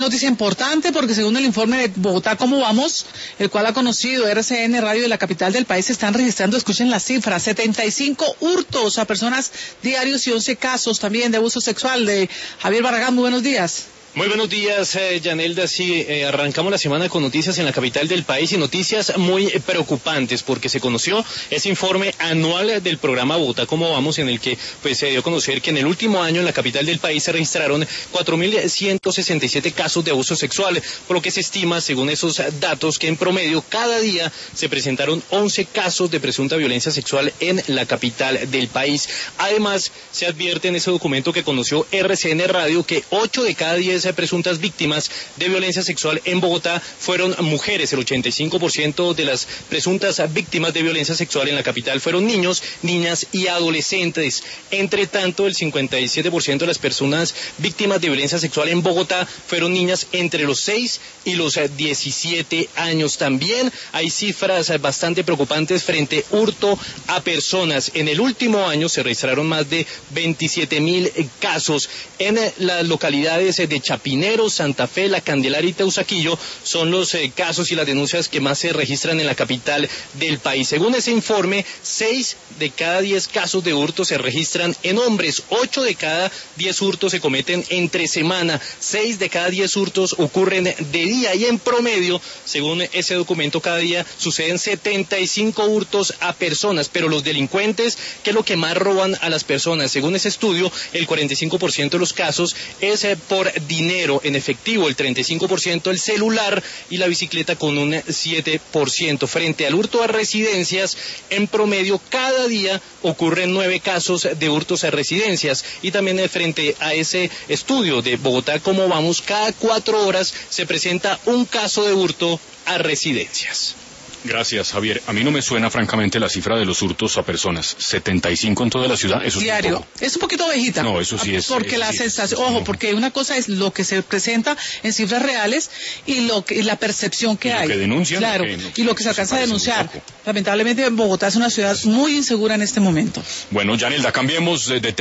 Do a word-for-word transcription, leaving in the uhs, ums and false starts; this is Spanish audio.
Noticia importante porque según el informe de Bogotá ¿Cómo vamos?, el cual ha conocido R C N Radio de la capital del país, se están registrando, escuchen las cifras, setenta y cinco hurtos a personas diarios y once casos también de abuso sexual. De Javier Barragán, muy buenos días. Muy buenos días, eh, Yanelda. Sí, eh, arrancamos la semana con noticias en la capital del país y noticias muy eh, preocupantes porque se conoció ese informe anual del programa Bogotá ¿Cómo vamos?, en el que pues se dio a conocer que en el último año en la capital del país se registraron cuatro mil ciento sesenta y siete casos de abuso sexual, por lo que se estima, según esos datos, que en promedio cada día se presentaron once casos de presunta violencia sexual en la capital del país. Además, se advierte en ese documento que conoció R C N Radio que ocho de cada diez presuntas víctimas de violencia sexual en Bogotá fueron mujeres. El ochenta y cinco por ciento de las presuntas víctimas de violencia sexual en la capital fueron niños, niñas y adolescentes. Entre tanto, el cincuenta y siete por ciento de las personas víctimas de violencia sexual en Bogotá fueron niñas entre los seis y los diecisiete años. También hay cifras bastante preocupantes frente a hurto a personas. En el último año se registraron más de veintisiete mil casos en las localidades de Chapinero, Santa Fe, La Candelaria y Teusaquillo. Son los eh, casos y las denuncias que más se registran en la capital del país. Según ese informe, seis de cada diez casos de hurto se registran en hombres, ocho de cada diez hurtos se cometen entre semana, seis de cada diez hurtos ocurren de día y en promedio, según ese documento, cada día suceden setenta y cinco hurtos a personas. Pero los delincuentes, ¿qué es lo que más roban a las personas? Según ese estudio, el cuarenta y cinco por ciento de los casos es eh, por dinero en efectivo, el treinta y cinco por ciento el celular y la bicicleta con un siete por ciento. Frente al hurto a residencias, en promedio cada día ocurren nueve casos de hurtos a residencias. Y también frente a ese estudio de Bogotá ¿Cómo vamos?, cada cuatro horas se presenta un caso de hurto a residencias. Gracias, Javier. A mí no me suena francamente la cifra de los hurtos a personas. setenta y cinco en toda la ciudad, eso diario. Es un poco. Es un poquito bajita. No, eso sí es. Porque la sí, sensación, es, ojo, no. porque una cosa es lo que se presenta en cifras reales y lo que y la percepción que y hay. Lo que denuncian. Claro, que no, y lo que se alcanza a denunciar. Lamentablemente Bogotá es una ciudad muy insegura en este momento. Bueno, Yanelda, cambiemos de tema.